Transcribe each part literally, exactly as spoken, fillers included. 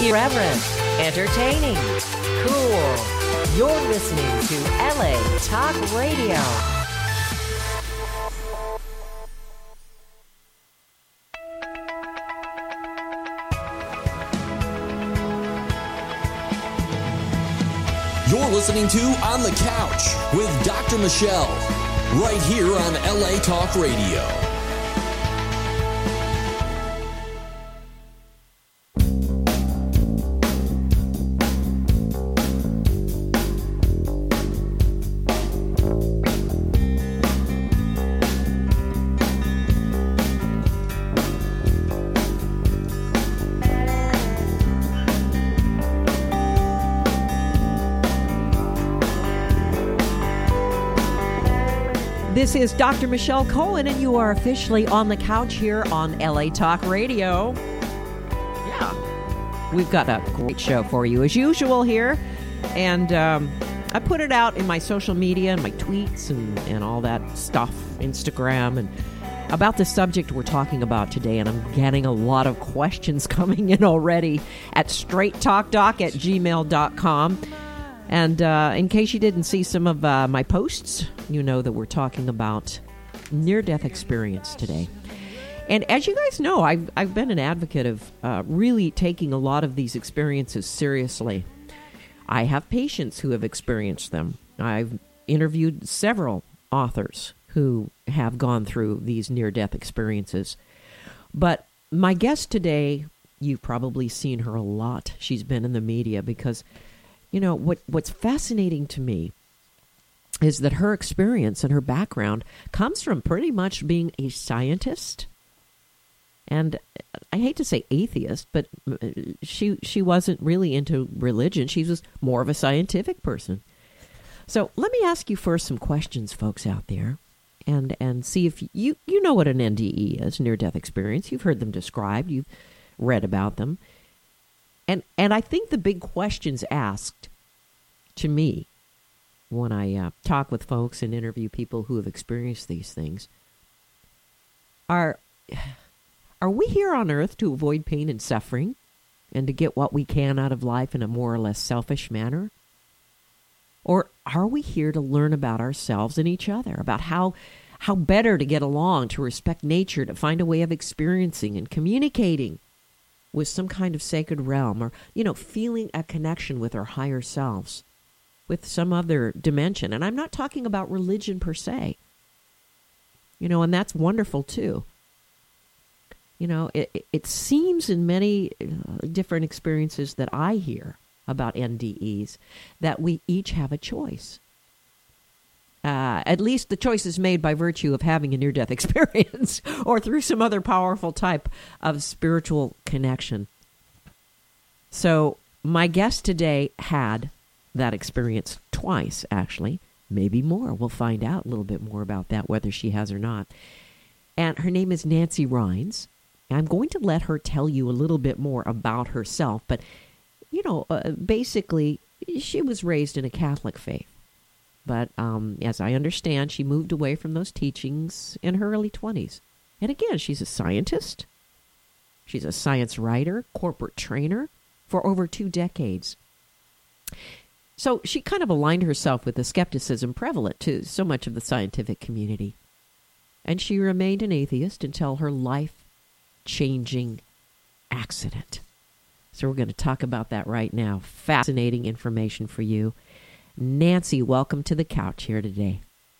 irreverent, entertaining, cool. You're listening to L A Talk Radio. You're listening to On the Couch with Doctor Michelle, right here on L A Talk Radio. This is Doctor Michelle Cohen, and you are officially on the couch here on L A Talk Radio. Yeah, we've got a great show for you as usual here, and um, I put it out in my social media and my tweets and, and all that stuff, Instagram, and about the subject we're talking about today, and I'm getting a lot of questions coming in already at straight talk doc at gmail dot com. And uh, in case you didn't see some of uh, my posts, you know that we're talking about near-death experience today. And as you guys know, I've, I've been an advocate of uh, really taking a lot of these experiences seriously. I have patients who have experienced them. I've interviewed several authors who have gone through these near-death experiences. But my guest today, you've probably seen her a lot. She's been in the media because... You know, what what's fascinating to me is that her experience and her background comes from pretty much being a scientist. And I hate to say atheist, but she she wasn't really into religion. She was more of a scientific person. So let me ask you first some questions, folks out there, and, and see if you, you know what an N D E is, near-death experience. You've heard them described. You've read about them. And and I think the big questions asked to me when I uh, talk with folks and interview people who have experienced these things are, are we here on Earth to avoid pain and suffering and to get what we can out of life in a more or less selfish manner? Or are we here to learn about ourselves and each other, about how how better to get along, to respect nature, to find a way of experiencing and communicating with some kind of sacred realm, or, you know, feeling a connection with our higher selves, with some other dimension. And I'm not talking about religion per se, you know, and that's wonderful too. You know, it, it seems in many different experiences that I hear about N D Es that we each have a choice. Uh, at least the choice is made by virtue of having a near-death experience or through some other powerful type of spiritual connection. So my guest today had that experience twice, actually, maybe more. We'll find out a little bit more about that, whether she has or not. And her name is Nancy Rhines. I'm going to let her tell you a little bit more about herself. But, you know, uh, basically, she was raised in a Catholic faith. But um, as I understand, she moved away from those teachings in her early twenties. And again, she's a scientist. She's a science writer, corporate trainer for over two decades. So she kind of aligned herself with the skepticism prevalent to so much of the scientific community. And she remained an atheist until her life-changing accident. So we're going to talk about that right now. Fascinating information for you. Nancy, welcome to the couch here today.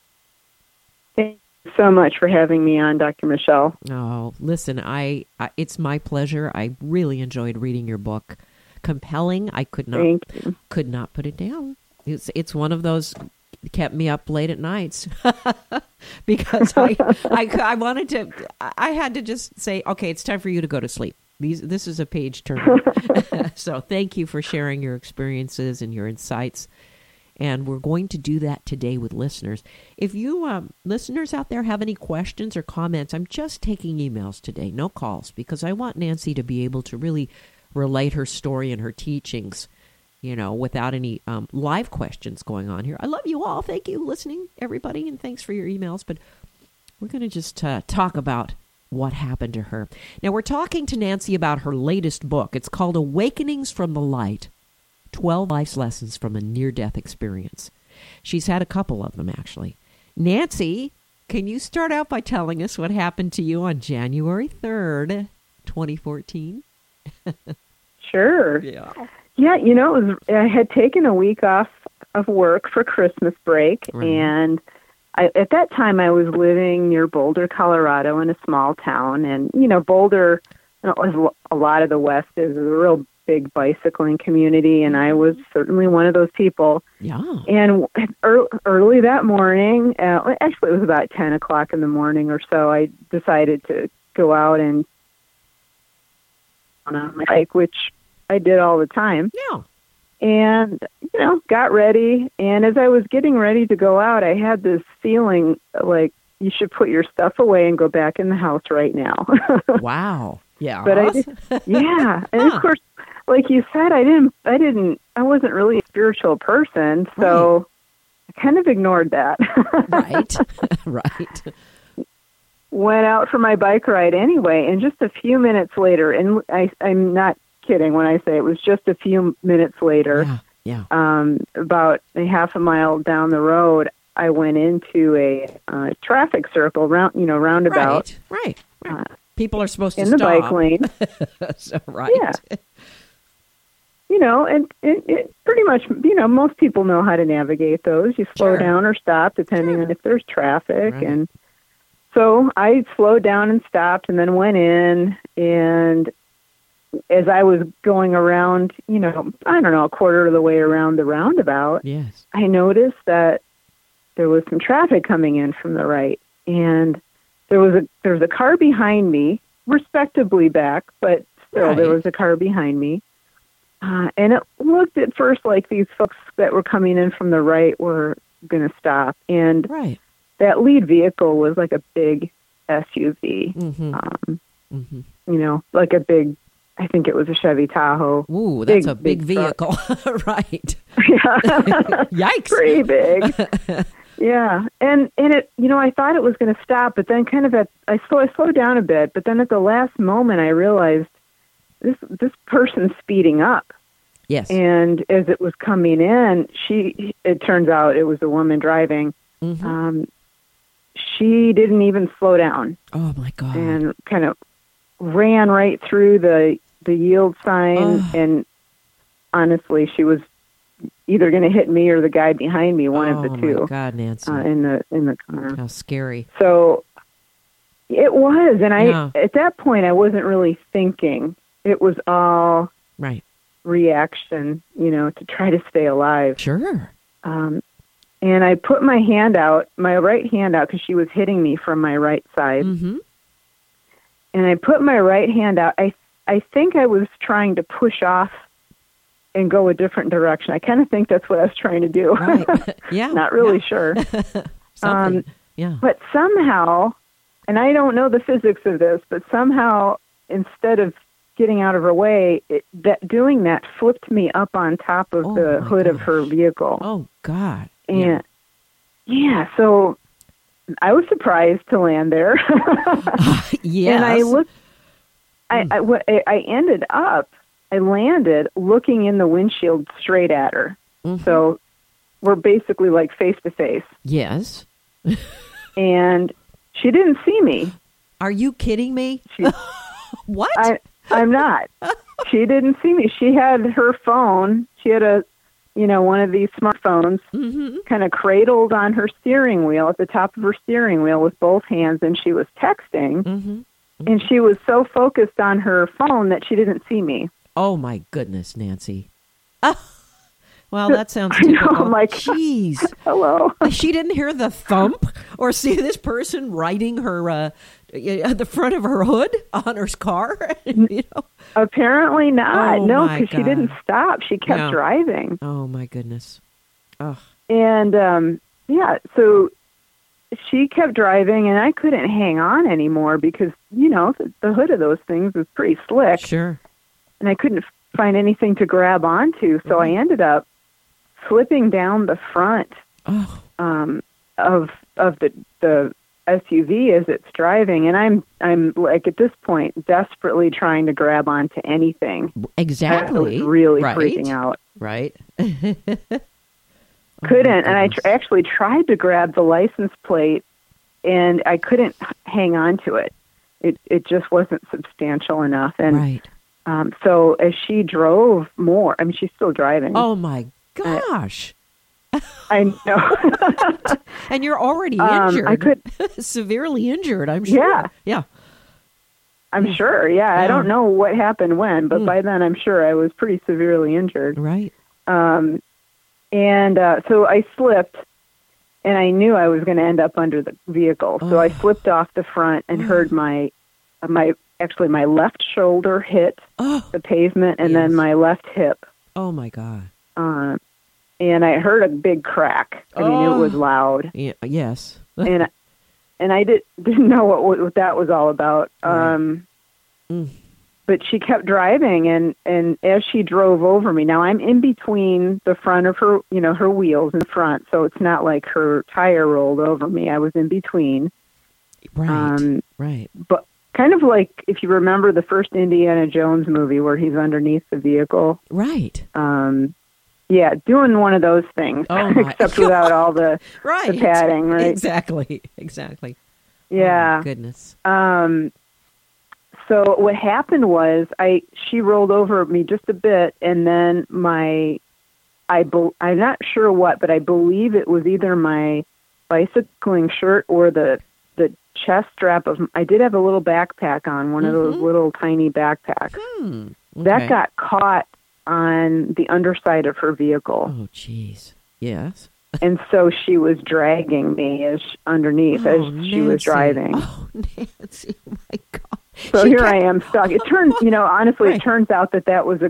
Thank you so much for having me on, Doctor Michelle. Oh, listen, I, I it's my pleasure. I really enjoyed reading your book. Compelling. I could not Thank you. could not put it down. It's it's one of those kept me up late at nights because I, I I wanted to. I had to just say, okay, it's time for you to go to sleep. These this is a page turner. So thank you for sharing your experiences and your insights. And we're going to do that today with listeners. If you um, listeners out there have any questions or comments, I'm just taking emails today, no calls, because I want Nancy to be able to really relate her story and her teachings, you know, without any um, live questions going on here. I love you all. Thank you listening, everybody, and thanks for your emails. But we're going to just uh, talk about what happened to her. Now, we're talking to Nancy about her latest book. It's called Awakenings from the Light, twelve Life's Lessons from a Near-Death Experience. She's had a couple of them, actually. Nancy, can you start out by telling us what happened to you on January third, twenty fourteen? Sure. Yeah. Yeah, you know, it was, I had taken a week off of work for Christmas break, Right. and I, at that time I was living near Boulder, Colorado, in a small town. And, you know, Boulder, you know, as a lot of the West is, is a real big bicycling community, and I was certainly one of those people. Yeah. And early, early that morning, uh, actually it was about ten o'clock in the morning or so, I decided to go out and on my bike, which I did all the time. Yeah. And, you know, got ready. And as I was getting ready to go out, I had this feeling like you should put your stuff away and go back in the house right now. Wow. Yeah. But I did, yeah. And Huh. of course, like you said, I didn't, I didn't, I wasn't really a spiritual person. So I kind of ignored that. Right. Right. Went out for my bike ride anyway. And just a few minutes later, and I, I'm not kidding when I say it was just a few minutes later, Yeah. Yeah. um, about a half a mile down the road, I went into a uh, traffic circle, round, you know, roundabout. Right. Right. Uh, People are supposed to in the stop. bike lane. So, right. Yeah. You know, and it, it pretty much, you know, most people know how to navigate those. You slow Sure. down or stop depending Sure. on if there's traffic. Right. And so I slowed down and stopped and then went in. And as I was going around, you know, I don't know, a quarter of the way around the roundabout, Yes. I noticed that there was some traffic coming in from the right. And there was a there was a car behind me, respectably back, but still Right. there was a car behind me. Uh, and it looked at first like these folks that were coming in from the right were going to stop. And Right. that lead vehicle was like a big S U V, Mm-hmm. um, Mm-hmm. you know, like a big, I think it was a Chevy Tahoe. Ooh, that's Big, a big, big vehicle. Right. Yeah. Yikes. Pretty big. Yeah. And, and it, you know, I thought it was going to stop, but then kind of at, I slow, I slowed down a bit, but then at the last moment I realized this, this person's speeding up. Yes. And as it was coming in, she, it turns out it was a woman driving. Mm-hmm. Um, she didn't even slow down Oh, my God. and kind of ran right through the, the yield sign. Ugh. And honestly, she was either going to hit me or the guy behind me, one oh, of the my two, God, Nancy. uh, in the, in the car. How scary. So it was. And I, Yeah. at that point, I wasn't really thinking. It was all Right. reaction, you know, to try to stay alive. Sure. Um, and I put my hand out, my right hand out, because she was hitting me from my right side. Mm-hmm. And I put my right hand out. I I think I was trying to push off and go a different direction. I kind of think that's what I was trying to do. Right. Yeah. Not really yeah. sure. Something. Um, yeah. But somehow, and I don't know the physics of this, but somehow instead of getting out of her way, it, that doing that flipped me up on top of Oh, the my hood of gosh. her vehicle. Oh, God. And Yeah. yeah, so I was surprised to land there. Yes. And I looked, I, I, wa- I I ended up, I landed looking in the windshield straight at her. Mhm. So we're basically like face to face. Yes. And she didn't see me. Are you kidding me? She, What? I, I'm not. She didn't see me. She had her phone. She had a, you know, one of these smartphones mm-hmm. kind of cradled on her steering wheel, at the top of her steering wheel with both hands, and she was texting. Mm-hmm. And she was so focused on her phone that she didn't see me. Oh, my goodness, Nancy. Oh, well, that sounds I know, typical. I'm like, Jeez. Hello. She didn't hear the thump or see this person riding her uh, at the front of her hood on her car. You know? Apparently not. Oh, no, my because she God. didn't stop. She kept Yeah. driving. Oh, my goodness. Oh, And, um, yeah, so she kept driving, and I couldn't hang on anymore because, you know, the, the hood of those things was pretty slick. sure. And I couldn't find anything to grab onto. So I ended up slipping down the front Oh, um, of of the the S U V as it's driving, and I'm I'm like at this point desperately trying to grab onto anything. Exactly. I was really right. freaking out. Right. Couldn't, oh and I tr- actually tried to grab the license plate, and I couldn't hang on to it. It it just wasn't substantial enough, and right. um, so as she drove more, I mean, she's still driving. Oh my gosh. I know. And you're already um, injured. I could severely injured, I'm sure. Yeah. Yeah. I'm sure. Yeah. yeah. I don't know what happened when, but mm. by then I'm sure I was pretty severely injured. Right. Um, and uh, so I slipped, and I knew I was going to end up under the vehicle. So oh. I slipped off the front and oh. heard my, my actually my left shoulder hit oh. the pavement, and yes. then my left hip. Oh, my God. Uh, and I heard a big crack. I oh. mean, it was loud. Yeah, yes. and I, and I did, didn't know what, what that was all about. Right. Um, mm. But she kept driving, and, and as she drove over me, now I'm in between the front of her, you know, her wheels in front, so it's not like her tire rolled over me. I was in between. Right, um, right. But kind of like if you remember the first Indiana Jones movie where he's underneath the vehicle. Right. Um, yeah, doing one of those things, oh my. except without all the, right. the padding, right? Exactly, exactly. Yeah. Oh, goodness. Um. So what happened was, I she rolled over me just a bit, and then my, I be, I'm not sure what, but I believe it was either my bicycling shirt or the the chest strap of. I did have a little backpack on, one mm-hmm. of those little tiny backpacks. Hmm. Okay. That got caught on the underside of her vehicle. Oh, jeez. Yes. And so she was dragging me as underneath oh, as Nancy. she was driving. Oh, Nancy! Oh my God. So she here kept... I am stuck. It turns, you know, honestly, right. it turns out that that was a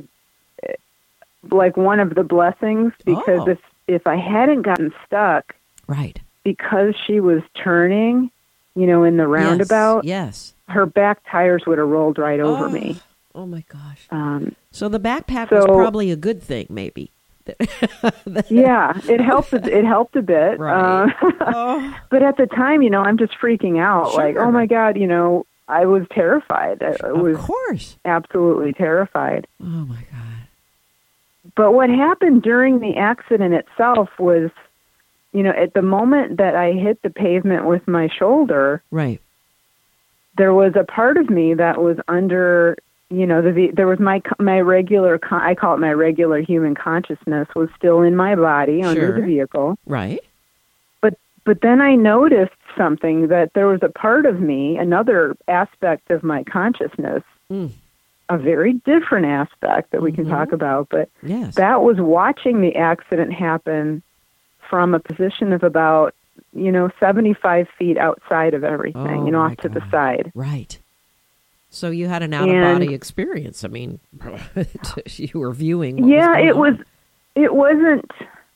like one of the blessings, because oh. if if I hadn't gotten stuck, right, because she was turning, you know, in the roundabout, yes, yes. her back tires would have rolled right oh. over me. Oh my gosh! Um, so the backpack so, was probably a good thing, maybe. Yeah, it helped. It helped a bit. Right. Uh, oh. But at the time, you know, I'm just freaking out. Sure. Like, oh my God, you know, I was terrified. I of was course, absolutely terrified. Oh my God! But what happened during the accident itself was, you know, at the moment that I hit the pavement with my shoulder, right, there was a part of me that was under. You know, the there was my my regular, I call it my regular human consciousness, was still in my body sure. under the vehicle. Right. But but then I noticed something, that there was a part of me, another aspect of my consciousness, mm. a very different aspect that we can mm-hmm. talk about, but yes. that was watching the accident happen from a position of about, you know, seventy-five feet outside of everything, oh, you know, off God. to the side. Right. So you had an out-of-body experience. I mean, you were viewing what yeah, was going it on. was, it wasn't,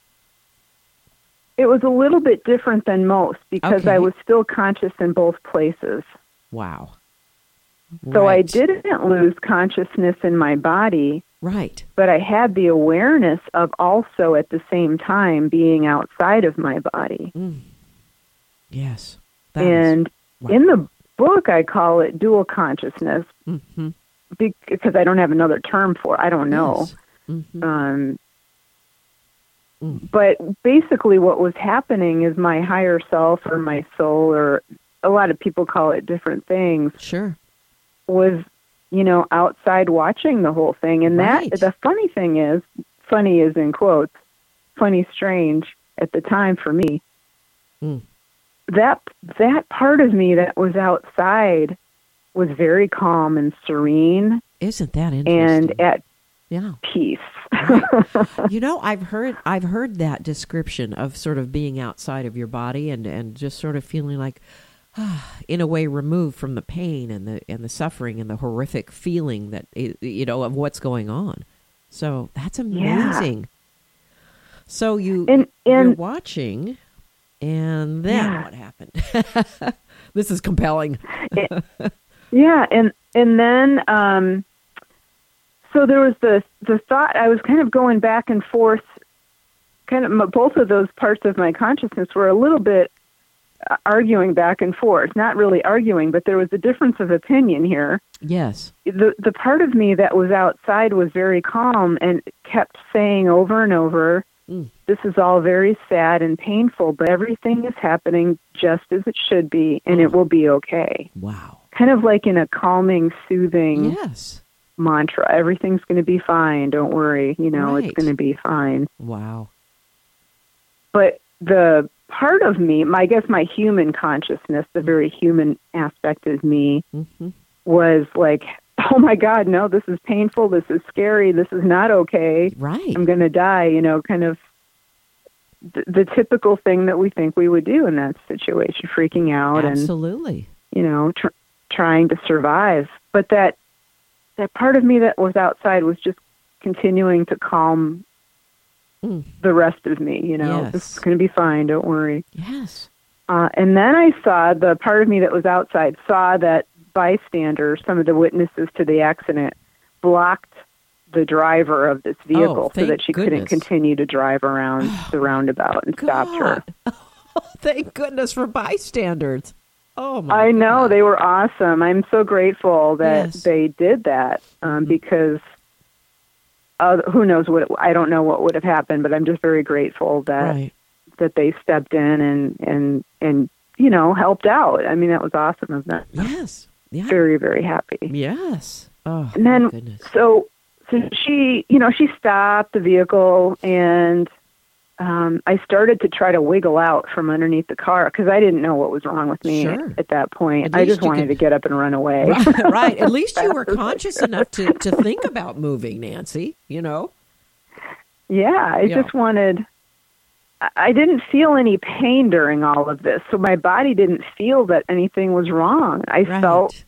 it was a little bit different than most, because okay. I was still conscious in both places. Wow. So right. I didn't lose consciousness in my body. Right. But I had the awareness of also at the same time being outside of my body. Mm. Yes. That and was, wow. in the book, I call it dual consciousness, mm-hmm. because I don't have another term for it. I don't know. Yes. Mm-hmm. Um, mm. But basically what was happening is my higher self, or my soul, or a lot of people call it different things, sure, was, you know, outside watching the whole thing. And right. that the funny thing is, funny is in quotes, funny, strange at the time for me, mm. that that part of me that was outside was very calm and serene. Isn't that interesting? And at yeah. peace. Right. You know, I've heard I've heard that description of sort of being outside of your body, and, and just sort of feeling like, ah, in a way, removed from the pain and the and the suffering and the horrific feeling that, you know, of what's going on. So that's amazing. Yeah. So you and, and, you're watching. And then yeah. what happened? This is compelling. it, yeah, and and then um, so there was the the thought. I was kind of going back and forth. Kind of both of those parts of my consciousness were a little bit uh, arguing back and forth. Not really arguing, but there was a difference of opinion here. Yes. The the part of me that was outside was very calm and kept saying over and over, mm. this is all very sad and painful, but everything is happening just as it should be, and oh. it will be okay. Wow. Kind of like in a calming, soothing yes. mantra. Everything's going to be fine. Don't worry. You know, right. it's going to be fine. Wow. But the part of me, my, I guess my human consciousness, the very human aspect of me, mm-hmm. was like, oh my God, no, this is painful. This is scary. This is not okay. Right. I'm going to die, you know, kind of th- the typical thing that we think we would do in that situation, freaking out. Absolutely. And, you know, tr- trying to survive. But that, that part of me that was outside was just continuing to calm mm. the rest of me, you know, yes. this is going to be fine. Don't worry. Yes. Uh, and then I saw the part of me that was outside saw that bystanders, some of the witnesses to the accident, blocked the driver of this vehicle oh, so that she goodness. couldn't continue to drive around the roundabout and God. stopped her. Oh, thank goodness for bystanders. Oh my I know. God. They were awesome. I'm so grateful that yes. they did that um, mm-hmm. because uh, who knows what, it, I don't know what would have happened, but I'm just very grateful that right. that they stepped in and, and, and, you know, helped out. I mean, that was awesome of them. Yes. Yeah. Very, very happy. Yes. Oh, and then, my goodness. so, so she, you know, she stopped the vehicle and um, I started to try to wiggle out from underneath the car because I didn't know what was wrong with me sure. at that point. At I just wanted could... to get up and run away. Right. right. At least you were conscious enough to, to think about moving, Nancy, you know? Yeah. I yeah. just wanted, I didn't feel any pain during all of this. So my body didn't feel that anything was wrong. I right. felt,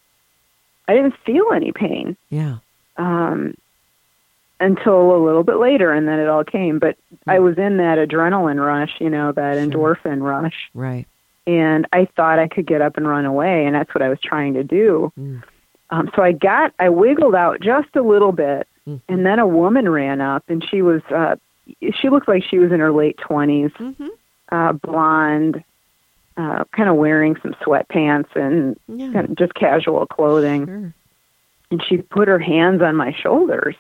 I didn't feel any pain. Yeah. Um, until a little bit later, and then it all came. But mm. I was in that adrenaline rush, you know, that sure. endorphin rush. Right. And I thought I could get up and run away, and that's what I was trying to do. Mm. Um, so I got, I wiggled out just a little bit, mm-hmm. and then a woman ran up, and she was, uh, she looked like she was in her late twenties, mm-hmm. uh, blonde, uh, kind of wearing some sweatpants and yeah. kind of just casual clothing. Sure. And she put her hands on my shoulders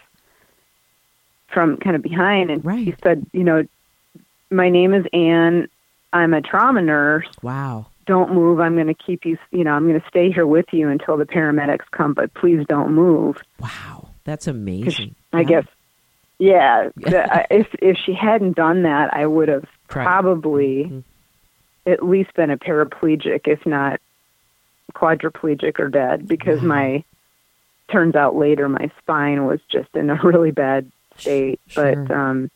from kind of behind, and right. she said, you know, my name is Ann. I'm a trauma nurse. Wow. Don't move. I'm going to keep you, you know, I'm going to stay here with you until the paramedics come, but please don't move. Wow. That's amazing. I wow. guess, yeah, the, if if she hadn't done that, I would have probably mm-hmm. at least been a paraplegic, if not quadriplegic or dead, because wow. my, turns out later, my spine was just in a really bad state. Sure. But, um,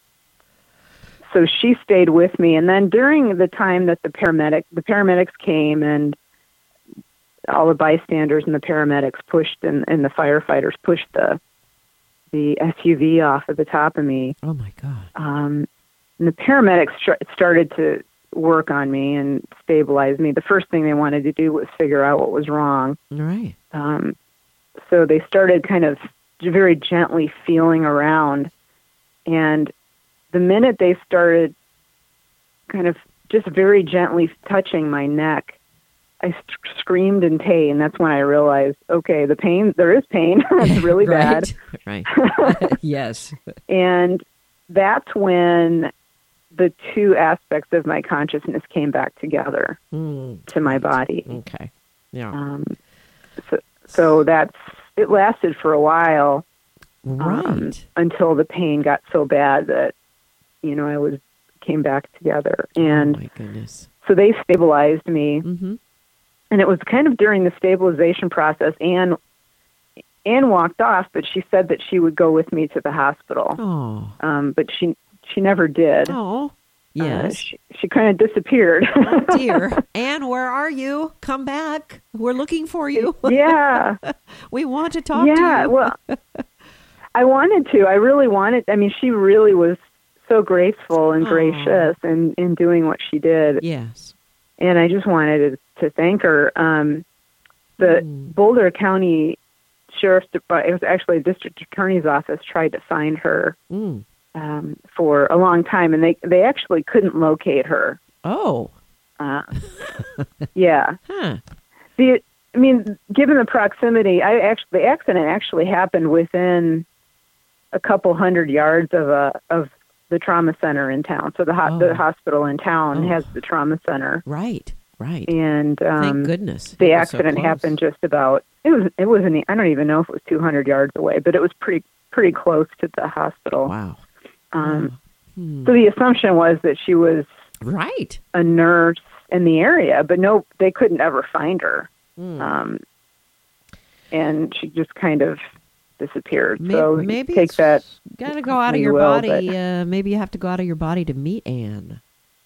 so she stayed with me. And then during the time that the paramedic, the paramedics came and all the bystanders and the paramedics pushed and, and the firefighters pushed the, the S U V off of the top of me. Oh my God. Um, and the paramedics str- started to work on me and stabilize me. The first thing they wanted to do was figure out what was wrong. All right. Um, so they started kind of very gently feeling around, and the minute they started kind of just very gently touching my neck, I st- screamed in pain. That's when I realized, okay, the pain, there is pain. It's really right. bad. Right. Yes. And that's when the two aspects of my consciousness came back together mm. to my body. Okay. Yeah. Um, so, so that's, it lasted for a while. Right. Um, until the pain got so bad that, you know, I was, came back together. And oh my goodness. So they stabilized me. Mm-hmm. And it was kind of during the stabilization process, Anne, Anne walked off, but she said that she would go with me to the hospital. Oh. Um, but she, she never did. Oh, yes. Uh, she, she kind of disappeared. Oh, dear. Anne, where are you? Come back. We're looking for you. Yeah. We want to talk yeah, to you. Yeah, well, I wanted to. I really wanted. I mean, she really was so graceful and gracious oh. in, in doing what she did. Yes. And I just wanted to, to thank her. Um, the mm. Boulder County Sheriff's Department, it was actually the district attorney's office, tried to find her mm. um, for a long time, and they, they actually couldn't locate her. Oh. Uh, yeah. Huh. The, I mean, given the proximity, I actually the accident actually happened within a couple hundred yards of a of the trauma center in town. So the ho- Oh. the hospital in town Oh. has the trauma center, Right. Right. and um, Thank goodness. the It was so accident close. happened just about. It was it wasn't. I don't even know if it was two hundred yards away, but it was pretty pretty close to the hospital. Wow. Um, Hmm. So the assumption was that she was Right. a nurse in the area, but no, they couldn't ever find her. Hmm. Um, and she just kind of disappeared. May- so maybe take it's that. Gotta go out of you your will, body. Uh, maybe you have to go out of your body to meet Anne.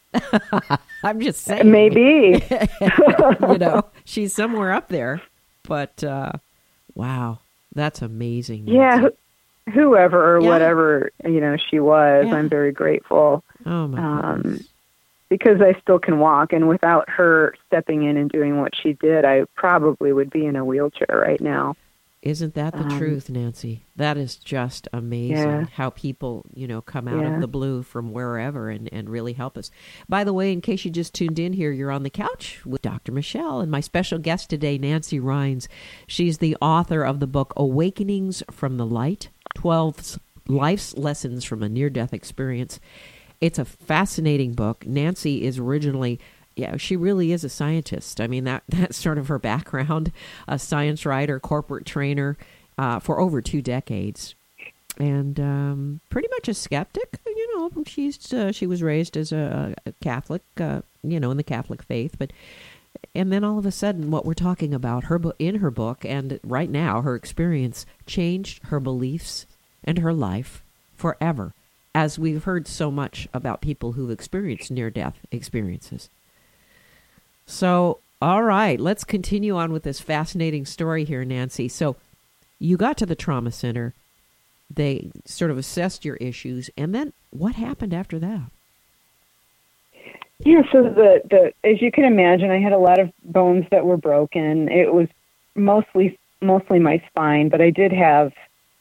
I'm just saying. Maybe. You know, she's somewhere up there. But uh, wow, that's amazing. Yeah, Nancy. wh- whoever or Yeah. whatever, you know, she was, Yeah. I'm very grateful Oh my um, goodness. because I still can walk. And without her stepping in and doing what she did, I probably would be in a wheelchair right now. Isn't that the um, truth, Nancy? That is just amazing Yeah. how people, you know, come out Yeah. of the blue from wherever and, and really help us. By the way, in case you just tuned in here, you're on the couch with Doctor Michelle and my special guest today, Nancy Rhines. She's the author of the book Awakenings from the Light, twelve Life's Lessons from a Near-Death Experience. It's a fascinating book. Nancy is originally... Yeah, she really is a scientist. I mean, that that's sort of her background, a science writer, corporate trainer uh, for over two decades. And um, pretty much a skeptic. You know, she's uh, she was raised as a, a Catholic, uh, you know, in the Catholic faith. But and then all of a sudden, what we're talking about, her bo- in her book and right now, her experience changed her beliefs and her life forever, as we've heard so much about people who've experienced near-death experiences. So, all right, let's continue on with this fascinating story here, Nancy. So, you got to the trauma center. They sort of assessed your issues. And then what happened after that? Yeah, so the, the as you can imagine, I had a lot of bones that were broken. It was mostly mostly my spine, but I did have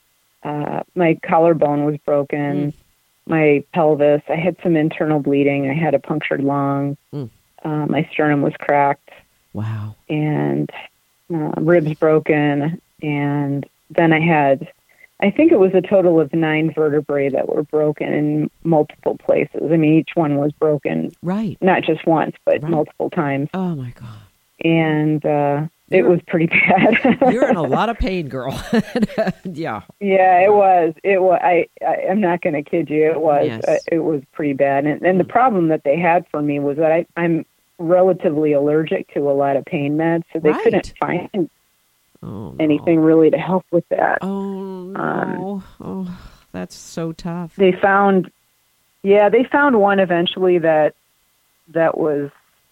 uh, my collarbone was broken, Mm. my pelvis. I had some internal bleeding. I had a punctured lung. Mm. Uh, my sternum was cracked, Wow. and uh, ribs broken. And then I had, I think it was a total of nine vertebrae that were broken in multiple places. I mean, each one was broken, Right. not just once, but Right. multiple times. Oh, my God. And uh, it You're- was pretty bad. You're in a lot of pain, girl. Yeah. Yeah, it was. It was. I. I I'm not going to kid you. It was. Yes. Uh, it was pretty bad. And, and the problem that they had for me was that I, I'm relatively allergic to a lot of pain meds, so they Right. couldn't find Oh, no. anything really to help with that. Oh, no. Um, oh, that's so tough. They found, yeah, they found one eventually that that was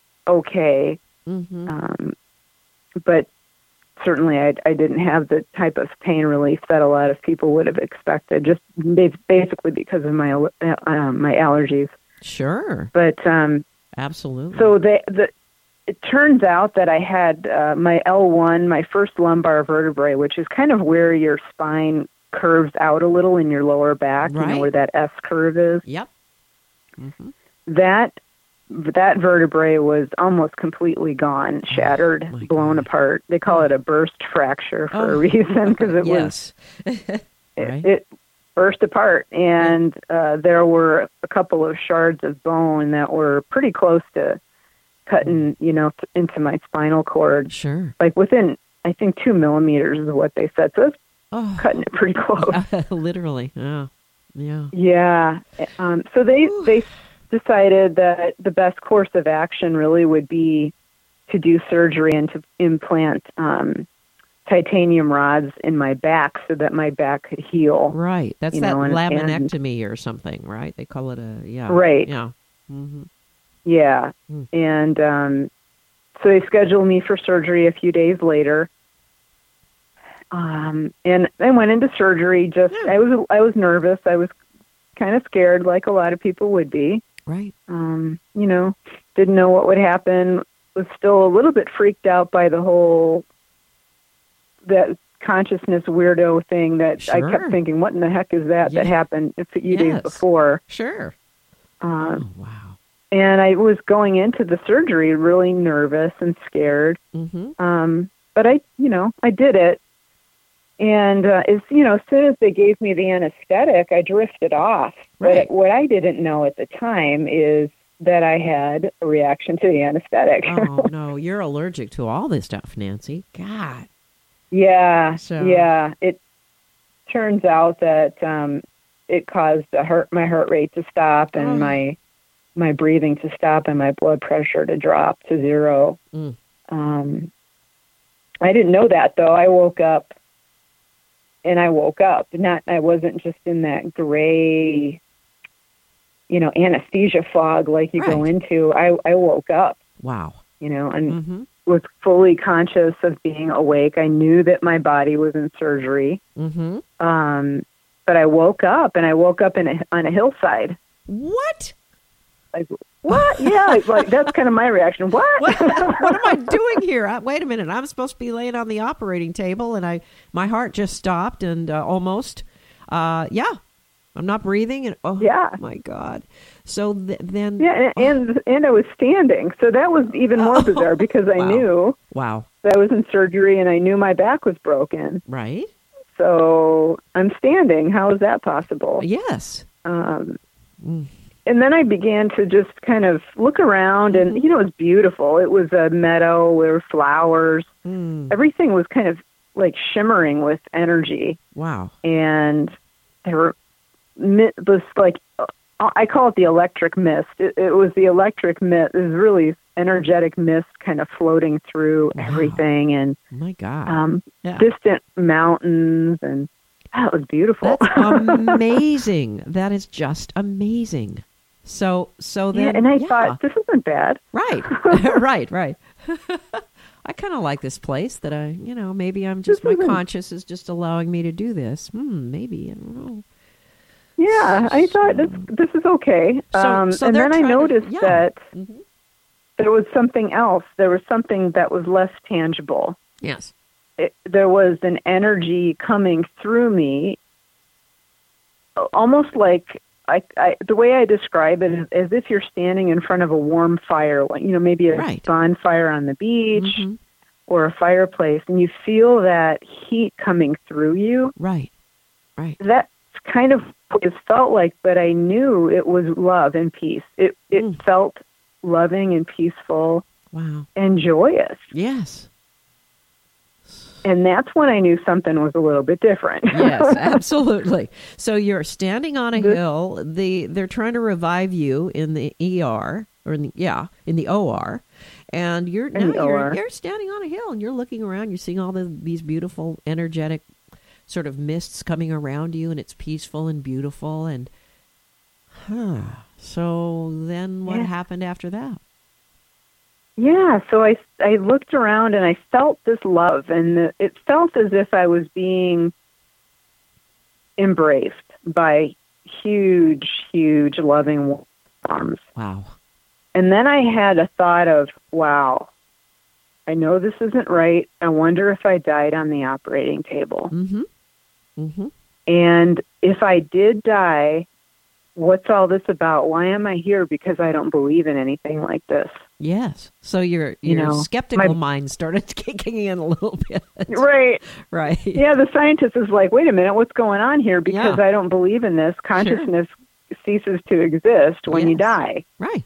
okay, Mm-hmm. um, but certainly I, I didn't have the type of pain relief that a lot of people would have expected, just ba- basically because of my al- uh, um, my allergies. Sure. But um, Absolutely. so they, the it turns out that I had uh, my L one, my first lumbar vertebrae, which is kind of where your spine curves out a little in your lower back, you Right. know, where that S curve is. Yep. Mm-hmm. That that vertebrae was almost completely gone, shattered, Oh, my blown God. apart. They call it a burst fracture for a Oh. reason because it was Yes. it, Right. it burst apart, and uh, there were a couple of shards of bone that were pretty close to cutting, you know, th- into my spinal cord, Sure. like within, I think, two millimeters is what they said. So it's Oh, cutting it pretty close. literally. Yeah. Yeah. Yeah. Um, so they they decided that the best course of action really would be to do surgery and to implant um, titanium rods in my back so that my back could heal. Right. That's You that know, and- laminectomy or something, right? They call it a, yeah. Right. Yeah. Mm-hmm. Yeah. Mm. And um, so they scheduled me for surgery a few days later. Um, and I went into surgery just, Yeah. I was, I was nervous. I was kind of scared, like a lot of people would be. Right. Um, you know, didn't know what would happen, was still a little bit freaked out by the whole, that consciousness weirdo thing that I Sure. kept thinking, what in the heck is that Yeah. that happened a few days Yes. before? Sure. Um, Oh, wow. and I was going into the surgery really nervous and scared. Mm-hmm. Um, but I, you know, I did it. And uh, as you know, as soon as they gave me the anesthetic, I drifted off. Right. But what I didn't know at the time is that I had a reaction to the anesthetic. Oh, no, you're allergic to all this stuff, Nancy. God. Yeah, So- yeah. It turns out that um, it caused a heart, my heart rate to stop and Oh. my my breathing to stop and my blood pressure to drop to zero. Mm. Um, I didn't know that, though. I woke up, and I woke up. Not, I wasn't just in that gray, you know, anesthesia fog like you go Right. into. I, I woke up, Wow. you know, and Mm-hmm. was fully conscious of being awake. I knew that my body was in surgery. Mm-hmm. Um, but I woke up, and I woke up in a, on a hillside. What? Like, what? Yeah, like that's kind of my reaction. What? What, what am I doing here? I, wait a minute. I'm supposed to be laying on the operating table, and I my heart just stopped and uh, almost. Uh, yeah, I'm not breathing, and oh Yeah. my God. So th- then, Yeah, and, and and I was standing, so that was even more Oh, bizarre because I wow. knew wow, that I was in surgery, and I knew my back was broken. right? So I'm standing. How is that possible? Yes. Um, Mm. and then I began to just kind of look around, and you know, it was beautiful. It was a meadow. There were flowers. Mm. Everything was kind of like shimmering with energy, Wow. and there were mi- this like uh, I call it the electric mist. It, it was the electric mist. It was really energetic mist kind of floating through Wow. everything, and Oh my God. um, Yeah. distant mountains, and that was beautiful. That's amazing. That is just amazing. So, so then, yeah, and I yeah. thought this isn't bad. Right, right, right. I kind of like this place that I, you know, maybe I'm just, This my isn't- conscience is just allowing me to do this. Hmm, maybe, I don't know. Yeah, I thought this this is okay. So- um, so and they're then I trying to- noticed yeah. that Mhm. there was something else. There was something that was less tangible. Yes. It, there was an energy coming through me, almost like I, I, the way I describe it is as if you're standing in front of a warm fire, like, you know, maybe a Right. bonfire on the beach Mhm. or a fireplace, and you feel that heat coming through you. Right, right. That's kind of what it felt like, but I knew it was love and peace. It it Mm. felt loving and peaceful Wow. and joyous. Yes. And that's when I knew something was a little bit different. Yes, absolutely. So you're standing on a This- hill. The they're trying to revive you in the E R or in the, yeah, in the O R, and you're now the you're, O R. you're standing on a hill and you're looking around. You're seeing all the, these beautiful, energetic sort of mists coming around you, and it's peaceful and beautiful. And huh. So then, what Yeah. happened after that? Yeah, so I, I looked around and I felt this love, and the, it felt as if I was being embraced by huge, huge loving arms. Wow. And then I had a thought of, wow, I know this isn't right. I wonder if I died on the operating table. Mm-hmm. Mm-hmm. And if I did die, what's all this about? Why am I here? Because I don't believe in anything like this. Yes. So your You your know, skeptical my- mind started kicking in a little bit. Right. Right. Yeah, the scientist is like, wait a minute, what's going on here? Because Yeah. I don't believe in this. Consciousness ceases to exist when you Yes. die. Right.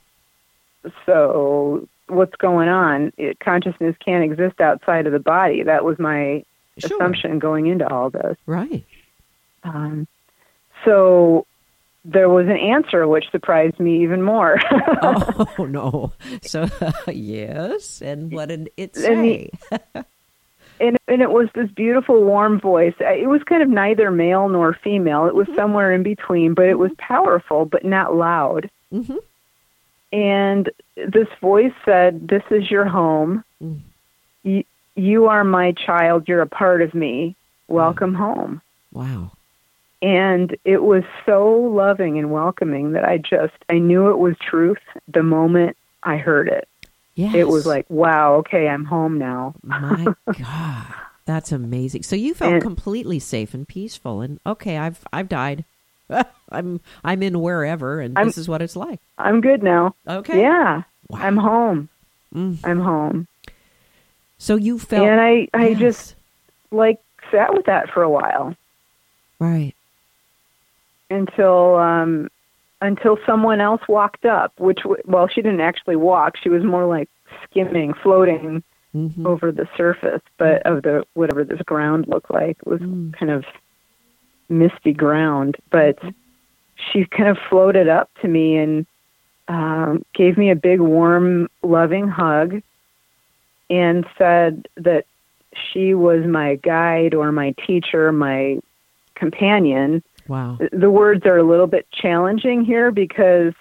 So what's going on? It, consciousness can't exist outside of the body. That was my Sure. assumption going into all this. Right. Um, so there was an answer which surprised me even more. Oh no. So yes, and what did it And say? And, and it was this beautiful, warm voice. It was kind of neither male nor female. It was somewhere in between, but it was powerful, but not loud. Mm-hmm. And this voice said, "This is your home. Mm. You, you are my child. You're a part of me. Welcome home." Wow. And it was so loving and welcoming that I just, I knew it was truth the moment I heard it. Yes. It was like, wow, okay, I'm home now. My God, that's amazing. So you felt And- completely safe and peaceful, and okay, I've I've died. I'm I'm in wherever, and I'm, this is what it's like. I'm good now. Okay. Yeah. Wow. I'm home. Mm. I'm home. So you felt, and I, I yes. just like sat with that for a while right until um, until someone else walked up. Which, well, she didn't actually walk. She was more like skimming, floating mm-hmm. over the surface, but of the whatever this ground looked like. It was Mm. kind of misty ground, but she kind of floated up to me and um, gave me a big, warm, loving hug and said that she was my guide or my teacher, my companion. Wow. The words are a little bit challenging here because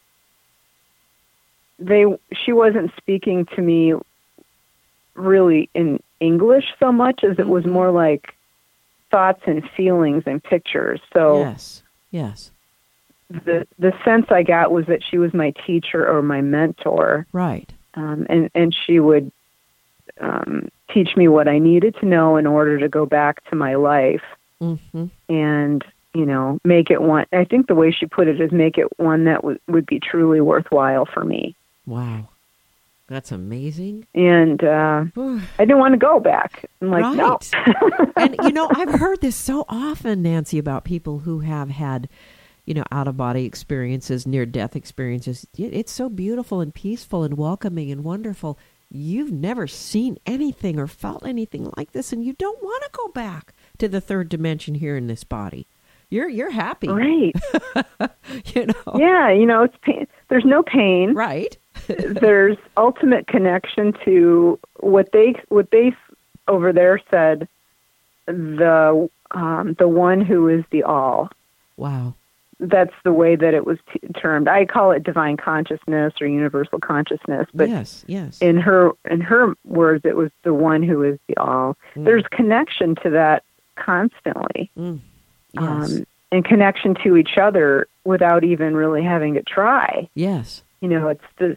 they she wasn't speaking to me really in English so much as it was more like thoughts and feelings and pictures. So Yes. Yes. the the sense I got was that she was my teacher or my mentor, Right. um, and and she would um, teach me what I needed to know in order to go back to my life Mm-hmm. and you know make it one. I think the way she put it is make it one that would would be truly worthwhile for me. Wow. That's amazing. And uh, I didn't want to go back. I'm like, right. no. And, you know, I've heard this so often, Nancy, about people who have had, you know, out-of-body experiences, near-death experiences. It's so beautiful and peaceful and welcoming and wonderful. You've never seen anything or felt anything like this, and you don't want to go back to the third dimension here in this body. You're you're happy. Right. You know? Yeah, you know, it's pain. There's no pain. Right. There's ultimate connection to what they what they over there said, the um, the one who is the all. Wow. That's the way that it was t- termed. I call it divine consciousness or universal consciousness, but yes, yes. in her in her words, it was the one who is the all. Mm. There's connection to that constantly, Mm. Yes. um, and connection to each other without even really having to try. Yes. You know, it's this.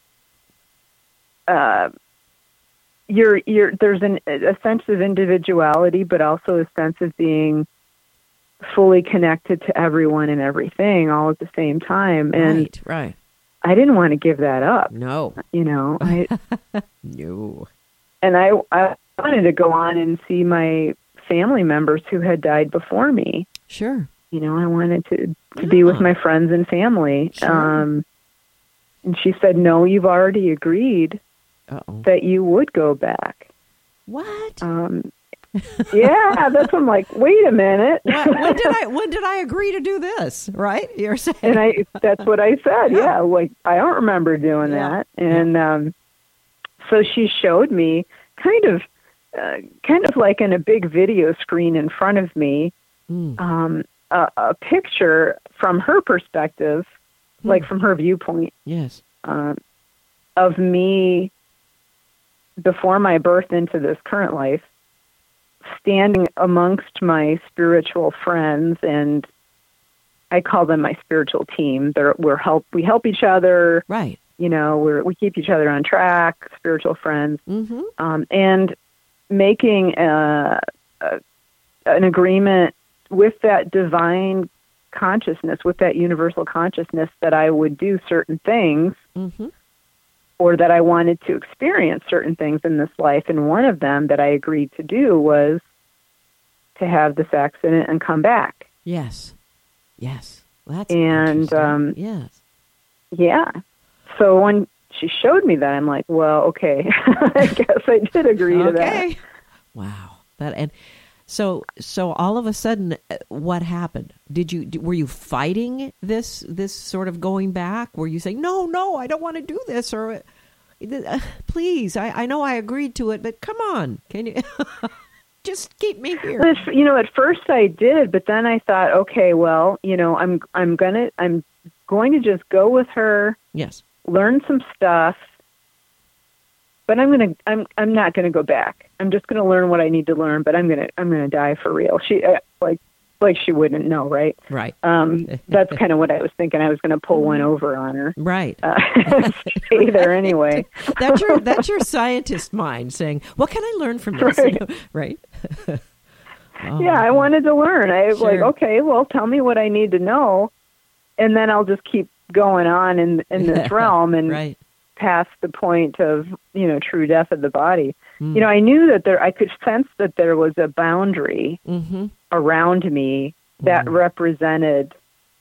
Uh, you're you're there's an, a sense of individuality, but also a sense of being fully connected to everyone and everything all at the same time. And right, right. I didn't want to give that up. No. You know, I, No. and I I wanted to go on and see my family members who had died before me. Sure. You know, I wanted to to Yeah. be with my friends and family. Sure. Um, and she said, "No, you've already agreed Uh-oh. that you would go back." What? Um, yeah, that's I'm like, wait a minute. when, when did I when did I agree to do this? Right? You're saying. And I that's what I said. Yeah. Yeah, like I don't remember doing Yeah. that. And um, so she showed me kind of uh, kind of like in a big video screen in front of me, Mm. um, a, a picture from her perspective, Hmm. like from her viewpoint, Yes. um, of me before my birth into this current life, standing amongst my spiritual friends, and I call them my spiritual team. They're, we're help we help each other. Right. You know, we're, we keep each other on track. Spiritual friends, Mm-hmm. um, and making a, a, an agreement with that divine consciousness, with that universal consciousness, that I would do certain things, Mm-hmm. or that I wanted to experience certain things in this life. And one of them that I agreed to do was to have this accident and come back. Yes. Yes. That's And, interesting. um, yes. Yeah. So when she showed me that, I'm like, well, okay, I guess I did agree to that. Okay. Wow. That and so so all of a sudden, uh, what happened? Did you d- were you fighting this this sort of going back? Were you saying no, no, I don't want to do this, or uh, please, I, I know I agreed to it, but come on, can you just keep me here? Well, it's- You know, at first I did, but then I thought, okay, well, you know, I'm I'm gonna I'm going to just go with her, Yes. learn some stuff, but I'm gonna I'm I'm not gonna go back. I'm just gonna learn what I need to learn, but I'm gonna I'm gonna die for real. She uh, like like she wouldn't know, right? Right. Um, that's kind of what I was thinking. I was gonna pull one over on her. Right. Uh, stay there anyway. That's your that's your scientist mind saying, "What can I learn from this?" Right. You know, right? Oh, yeah, I wanted to learn. I was like, Sure. okay, well, tell me what I need to know, and then I'll just keep going on in in this realm and Right. past the point of, you know, true death of the body. Mm. You know, I knew that there, I could sense that there was a boundary Mm-hmm. around me that Mm. represented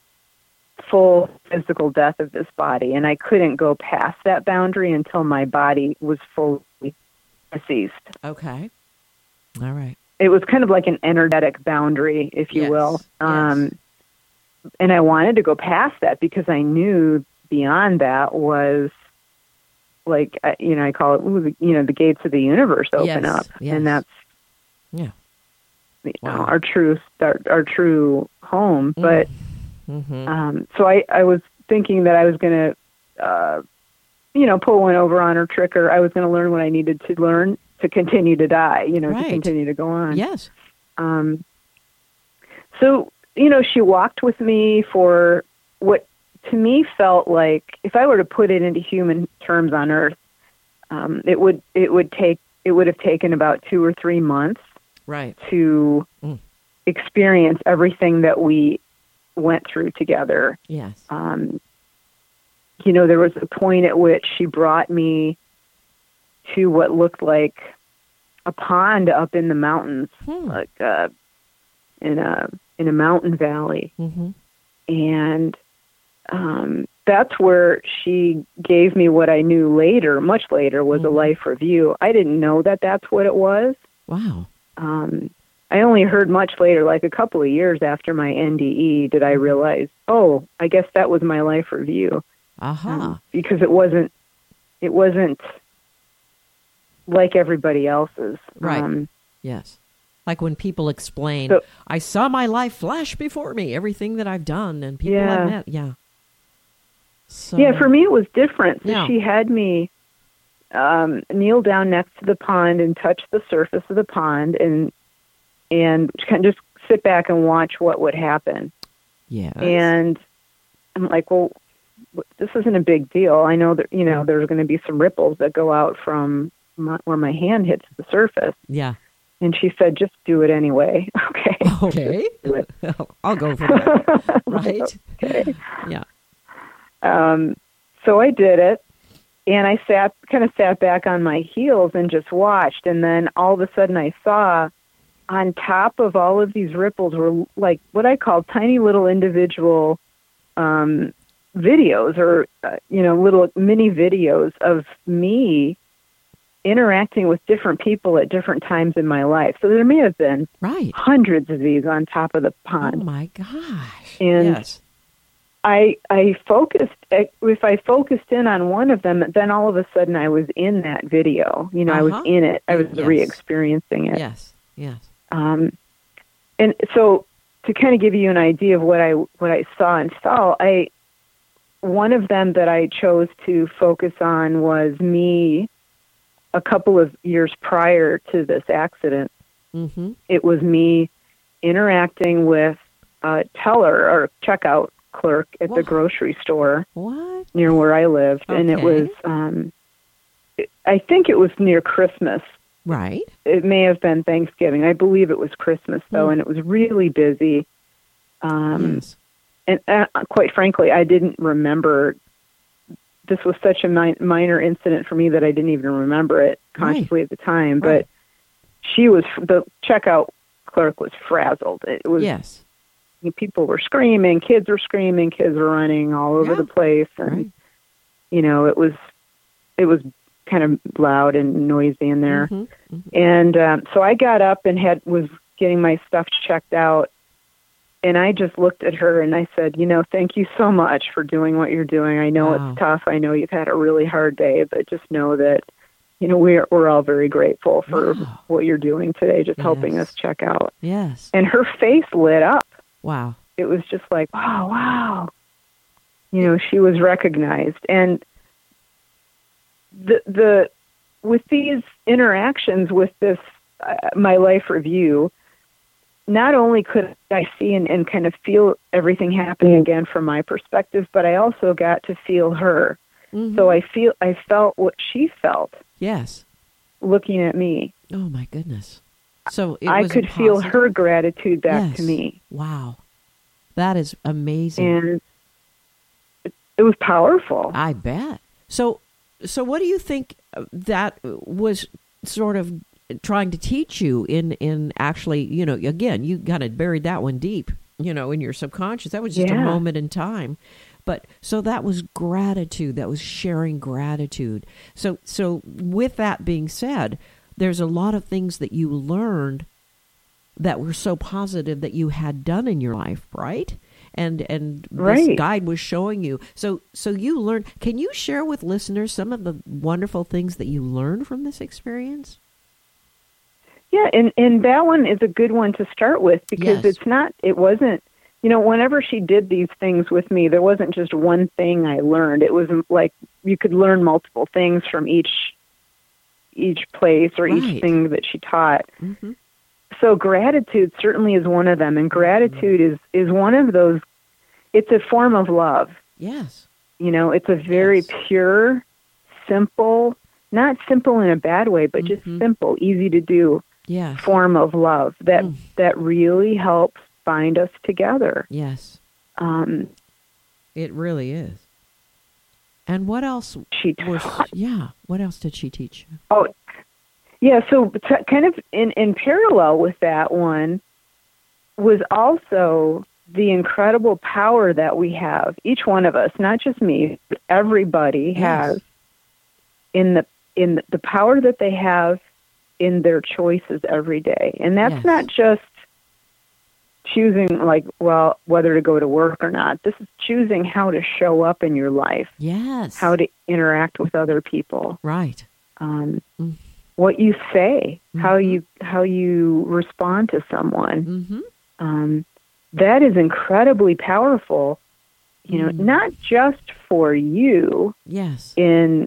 full physical death of this body, and I couldn't go past that boundary until my body was fully deceased. Okay. All right. It was kind of like an energetic boundary, if you Yes, will. yes. Um, and I wanted to go past that because I knew beyond that was like, uh, you know, I call it, ooh, the, you know, the gates of the universe open Yes, up. yes. And that's Yeah. you know, Wow. our true, our, our true home. But Mm-hmm. um, so I, I was thinking that I was going to, uh, you know, pull one over on her, trick her. I was going to learn what I needed to learn to continue to die, you know, Right. to continue to go on. Yes. Um, so, you know, she walked with me for what to me felt like, if I were to put it into human terms on Earth, um, it would it would take it would have taken about two or three months Right. to Mm. experience everything that we went through together. Yes. Um, you know, there was a point at which she brought me to what looked like a pond up in the mountains, Hmm. like uh, in a in a mountain valley, Mm-hmm. and um, that's where she gave me what I knew later, much later, was Mhm. a life review. I didn't know that that's what it was. Wow. Um, I only heard much later, like a couple of years after my N D E, did I realize, oh, I guess that was my life review. Aha. Um, because it wasn't, it wasn't like everybody else's. Right. Um, Yes. Like when people explain, So- I saw my life flash before me, everything that I've done and people Yeah. I've met. Yeah. So, yeah, for me it was different. So Yeah. she had me um, kneel down next to the pond and touch the surface of the pond and and kind of just sit back and watch what would happen. Yes. And I'm like, well, this isn't a big deal. I know that, you know, there's going to be some ripples that go out from my, where my hand hits the surface. Yeah. And she said, just do it anyway. Okay. Okay. Do it. I'll go for that. Right? Okay. Yeah. Um, so I did it, and I sat, kind of sat back on my heels and just watched. And then all of a sudden I saw on top of all of these ripples were like what I call tiny little individual um, videos or, uh, you know, little mini videos of me interacting with different people at different times in my life. So there may have been Right. hundreds of these on top of the Oh pond. my gosh. And yes. I I focused, if I focused in on one of them, then all of a sudden I was in that video. You know, I was Uh-huh. in it. I was Yes. re-experiencing it. Yes. Yes. Um, and so to kind of give you an idea of what I what I saw and saw, I one of them that I chose to focus on was me a couple of years prior to this accident. Mm-hmm. It was me interacting with a teller or checkout clerk at Whoa. the grocery store What? near where I lived, and it Okay. was um, I think it was near Christmas. Right. It may have been Thanksgiving. I believe it was Christmas, though, Hmm. and it was really busy. Um, Yes. And uh, quite frankly, I didn't remember. This was such a mi- minor incident for me that I didn't even remember it consciously at the time. Right. But she was, the checkout clerk was frazzled. It was, Yes. people were screaming, kids were screaming, kids were running all over Yeah. the place. And, Right. you know, it was, it was kind of loud and noisy in there. Mhm, mhm. And um, so I got up and had was getting my stuff checked out, and I just looked at her and I said, you know, thank you so much for doing what you're doing. I know Wow. it's tough. I know you've had a really hard day, but just know that, you know, we're we're all very grateful for Wow. what you're doing today, just helping Yes. us check out. Yes. And her face lit up. Wow. It was just like, wow, wow. You know, she was recognized. And the the with these interactions with this uh, my life review, not only could I see and, and kind of feel everything happening again from my perspective, but I also got to feel her. Mhm. So I feel I felt what she felt Yes. looking at me. Oh my goodness. So it I was a could feel positive- her gratitude back Yes. to me. Wow. That is amazing. And it, it was powerful. I bet. So, so what do you think that was sort of trying to teach you in, in actually, you know, again, you kind of buried that one deep, you know, in your subconscious. That was just a Yeah. moment in time. But so that was gratitude. That was sharing gratitude. So, so with that being said, there's a lot of things that you learned that were so positive that you had done in your life, right? And and this Right. guide was showing you. So so you learned. Can you share with listeners some of the wonderful things that you learned from this experience? Yeah, and, and that one is a good one to start with because Yes. it's not, it wasn't, you know, whenever she did these things with me, there wasn't just one thing I learned. It was like you could learn multiple things from each each place or Right. each thing that she taught. Mm-hmm. So gratitude certainly is one of them, and gratitude is, is one of those, it's a form of love. Yes. You know, it's a very Yes. pure, simple, not simple in a bad way, but just Mhm. simple, easy to do Yes. form of love that Mm. that really helps bind us together. Yes. Um, It really is. And what else she was? taught, Yeah. What else did she teach you? oh, yeah. So t- kind of in in parallel with that one was also the incredible power that we have, each one of us, not just me, but everybody Yes. has in the in the, the power that they have in their choices every day, and that's Yes. not just choosing, like, well, whether to go to work or not. This is choosing how to show up in your life, Yes. how to interact with other people, Right. um, Mm. what you say, how Mhm. you how you respond to someone. Mm-hmm. Um, that is incredibly powerful. You know, Mm. not just for you Yes. in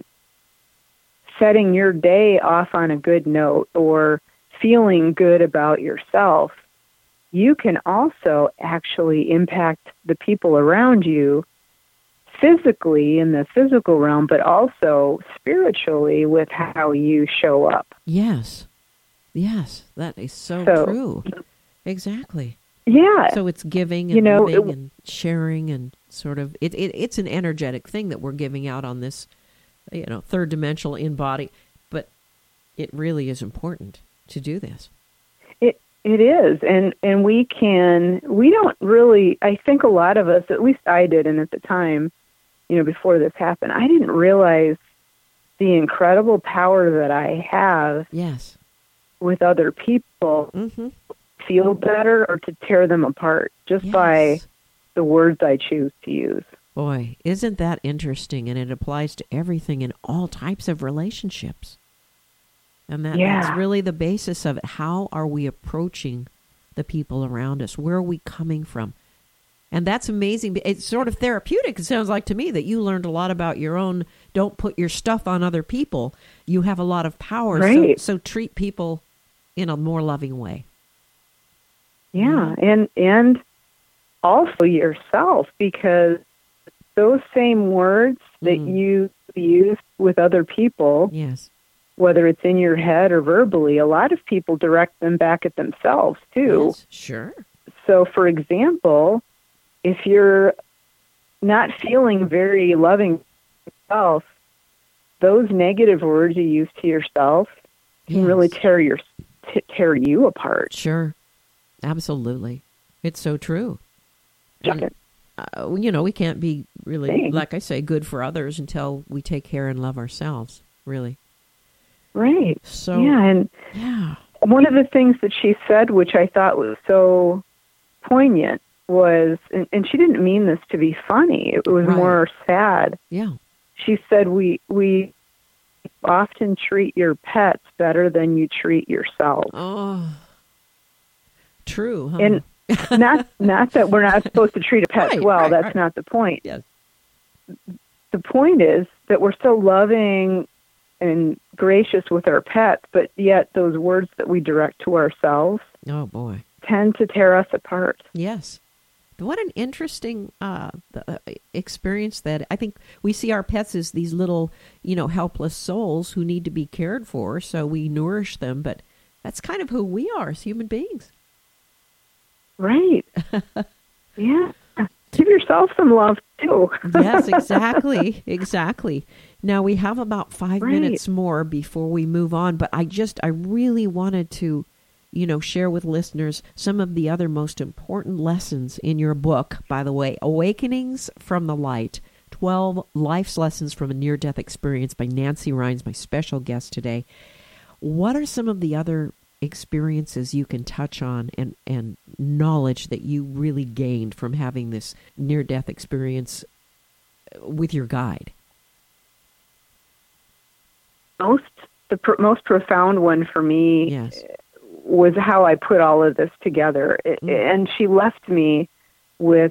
setting your day off on a good note or feeling good about yourself. You can also actually impact the people around you physically in the physical realm, but also spiritually with how you show up. Yes. Yes. That is so, So- true. Exactly. Yeah. So it's giving and You know, giving it- and sharing and sort of it, it. It's an energetic thing that we're giving out on this, you know, third dimensional in body, but it really is important to do this. It it is, and and we can. We don't really. I think a lot of us, at least I did, and at the time, you know, before this happened, I didn't realize the incredible power that I have Yes. with other people. Mm-hmm. Feel better or to tear them apart just Yes. by the words I choose to use. Boy, isn't that interesting? And it applies to everything in all types of relationships. And that, Yeah. that's really the basis of it. How are we approaching the people around us? Where are we coming from? And that's amazing. It's sort of therapeutic, it sounds like to me, that you learned a lot about your own, don't put your stuff on other people. You have a lot of power, Right. so, so treat people in a more loving way. Yeah, and and also yourself, because those same words that Mm. you use with other people, Yes. whether it's in your head or verbally, a lot of people direct them back at themselves too. Yes, sure. So, for example, if you're not feeling very loving yourself, those negative words you use to yourself can Yes. really tear your t- tear you apart. Sure. Absolutely. It's so true. And, Giant uh, you know, we can't be really, thing. like I say, good for others until we take care and love ourselves, really. Right. So, Yeah, and yeah. one of the things that she said, which I thought was so poignant, was, and, and she didn't mean this to be funny, it was Right. more sad. Yeah. She said, we, we often treat your pets better than you treat yourself. Oh, true. Huh? And not not that we're not supposed to treat a pet Right, well, right, that's right. not the point. Yes. The point is that we're so loving and gracious with our pets, but yet those words that we direct to ourselves Oh, boy. tend to tear us apart. Yes. What an interesting uh, uh, experience that I think we see our pets as these little, you know, helpless souls who need to be cared for. So we nourish them. But that's kind of who we are as human beings. Right. Yeah. Give yourself some love, too. Yes, exactly. Exactly. Now, we have about five Right. minutes more before we move on, but I just, I really wanted to, you know, share with listeners some of the other most important lessons in your book, by the way, Awakenings from the Light, twelve Life's Lessons from a Near-Death Experience by Nancy Rhines, my special guest today. What are some of the other experiences you can touch on and, and knowledge that you really gained from having this near-death experience with your guide? Most the pr- most profound one for me Yes. was how I put all of this together. It, Mm. and she left me with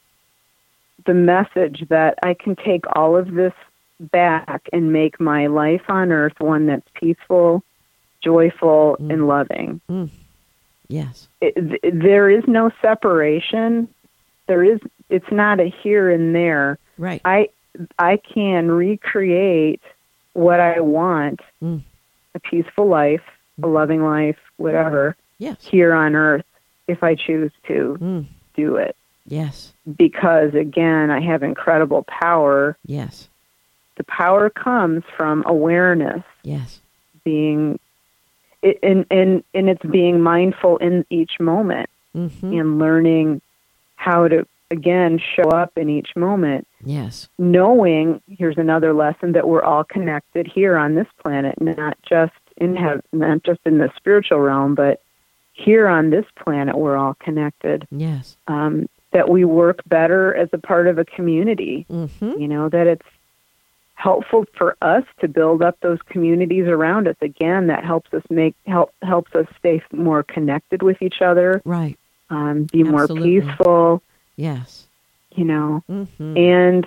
the message that I can take all of this back and make my life on earth one that's peaceful, joyful, Mm. and loving. Mm. Yes. It, th- there is no separation. There is. It's not a here and there. Right. I I can recreate what I want, Mm. a peaceful life, a loving life, whatever, Yes. here on earth if I choose to Mm. do it. Yes. Because, again, I have incredible power. Yes. The power comes from awareness, Yes. being, it, and, and, and it's being mindful in each moment Mm-hmm. and learning how to, again, show up in each moment. Yes. Knowing, here's another lesson, that we're all connected here on this planet, not just in heaven, not just in the spiritual realm, but here on this planet, we're all connected. Yes. Um, that we work better as a part of a community. Mm-hmm. You know, that it's helpful for us to build up those communities around us. Again, that helps us make help helps us stay more connected with each other, Right. um, be Absolutely. more peaceful. Yes. You know, Mm-hmm. and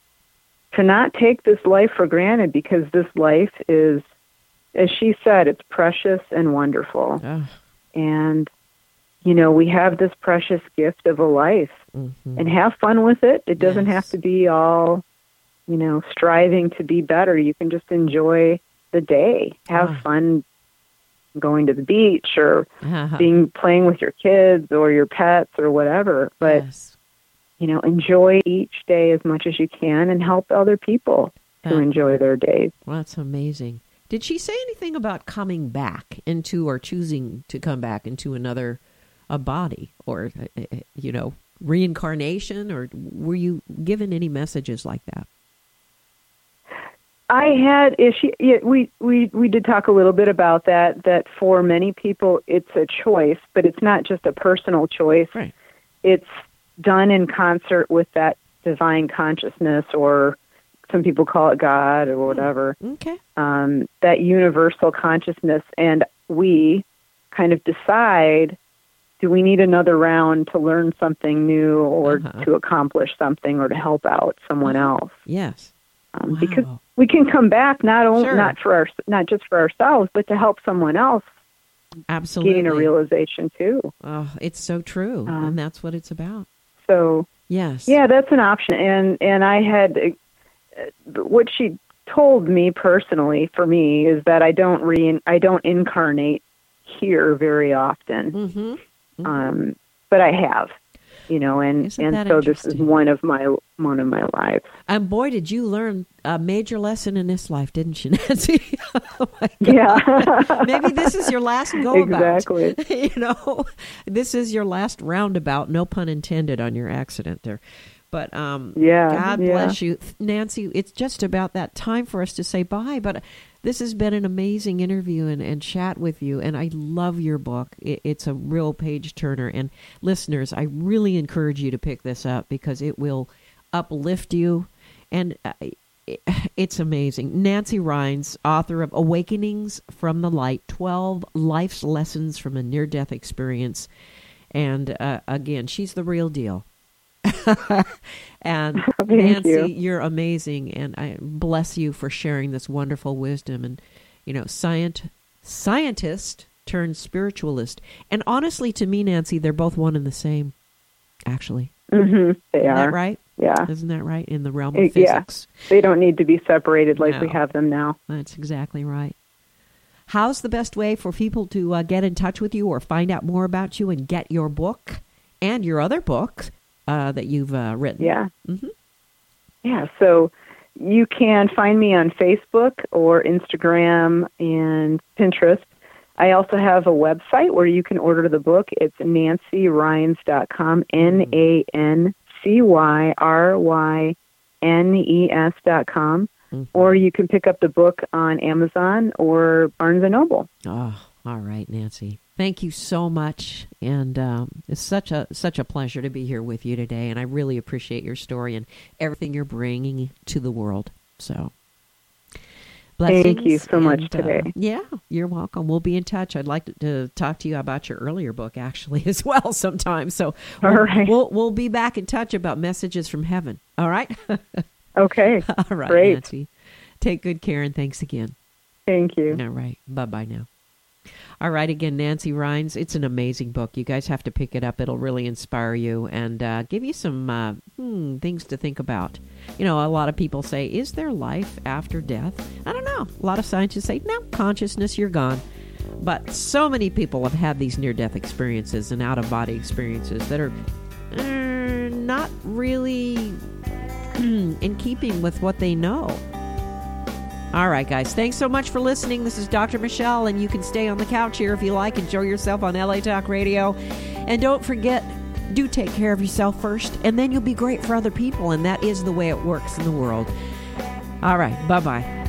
to not take this life for granted, because this life is, as she said, it's precious and wonderful. Oh. And, you know, we have this precious gift of a life, Mm-hmm. and have fun with it. It doesn't Yes. have to be all, you know, striving to be better. You can just enjoy the day, have Ah. fun going to the beach or Uh-huh. being playing with your kids or your pets or whatever. But, Yes. you know, enjoy each day as much as you can and help other people to Uh, enjoy their days. Well, that's amazing. Did she say anything about coming back into or choosing to come back into another a body or, uh, uh, you know, reincarnation? Or were you given any messages like that? I had, if she, yeah, we, we, we did talk a little bit about that, that for many people it's a choice, but it's not just a personal choice. Right. It's done in concert with that divine consciousness, or some people call it God or whatever, Okay. um, that universal consciousness. And we kind of decide, do we need another round to learn something new or Uh-huh. to accomplish something or to help out someone else? Yes. Um, Wow. Because we can come back not only Sure. not for our, not just for ourselves, but to help someone else Absolutely. gain a realization too. Oh, it's so true. Um, and that's what it's about. So Yes. yeah, that's an option. And and I had uh, what she told me personally for me is that I don't re I don't incarnate here very often, Mm-hmm. Mm-hmm. um, but I have, you know, and Isn't and that so this is interesting? one of my one of my lives. And boy, did you learn a major lesson in this life, didn't you, Nancy? Oh my God. Yeah, Maybe this is your last go exactly. about. You know, this is your last roundabout. No pun intended on your accident there. But um, Yeah, God yeah. bless you, Nancy. It's just about that time for us to say bye. But this has been an amazing interview and, and chat with you. And I love your book. It, it's a real page turner. And listeners, I really encourage you to pick this up because it will uplift you. And uh, it, it's amazing. Nancy Rhines, author of Awakenings from the Light, twelve Life's Lessons from a Near-Death Experience. And uh, again, she's the real deal. And Thank Nancy, you. you're amazing, and I bless you for sharing this wonderful wisdom. And you know, scient, scientist turned spiritualist. And honestly, to me, Nancy, they're both one and the same. Actually, Mm-hmm. They isn't are. that right? Yeah, Isn't that right? In the realm Uh, of yeah. physics, they don't need to be separated like we No. have them now. that's exactly right. how's the best way for people to uh, get in touch with you or find out more about you and get your book and your other books uh, that you've uh, written? Yeah. Mm-hmm. Yeah, so you can find me on Facebook or Instagram and Pinterest. I also have a website where you can order the book. It's nancy rynes dot com, N A N C Y R Y N E S dot com. Mm-hmm. Or you can pick up the book on Amazon or Barnes and Noble. Oh, all right, Nancy. Thank you so much, and um, it's such a such a pleasure to be here with you today, and I really appreciate your story and everything you're bringing to the world. So, blessings. Thank you so much and, today. Uh, yeah, you're welcome. We'll be in touch. I'd like to, to talk to you about your earlier book, actually, as well sometime. So, we'll, all right. we'll, we'll be back in touch about messages from heaven. All right? Okay. All right, Great. Nancy. Take good care, and thanks again. Thank you. All right. Bye-bye now. All right, again, Nancy Rynes. It's an amazing book. You guys have to pick it up. It'll really inspire you and uh, give you some uh, hmm, things to think about. You know, a lot of people say, is there life after death? I don't know. A lot of scientists say, no, consciousness, you're gone. But so many people have had these near-death experiences and out-of-body experiences that are uh, not really in keeping with what they know. All right, guys. Thanks so much for listening. This is Doctor Michelle, and you can stay on the couch here if you like. Enjoy yourself on L A Talk Radio. And don't forget, do take care of yourself first, and then you'll be great for other people, and that is the way it works in the world. All right. Bye-bye.